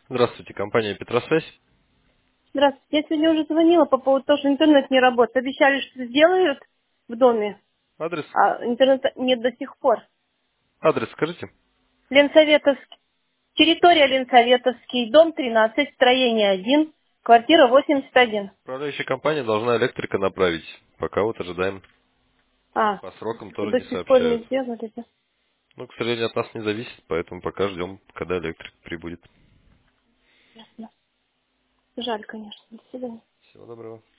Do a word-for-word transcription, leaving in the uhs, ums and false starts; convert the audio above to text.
Здравствуйте, компания Петросвязь. Здравствуйте. Я сегодня уже звонила по поводу того, что интернет не работает. Обещали, что сделают в доме, Адрес? а интернета нет до сих пор. Адрес скажите. Ленсоветовский. Территория Ленсоветовский, дом тринадцать, строение один, квартира восемьдесят один. Управляющая компания должна электрика направить. Пока вот ожидаем. А, По срокам тоже до не сих пор не сообщают. сделали. Да? Ну, к сожалению, от нас не зависит, поэтому пока ждем, когда электрик прибудет. Ясно. Жаль, конечно. До свидания. Всего доброго.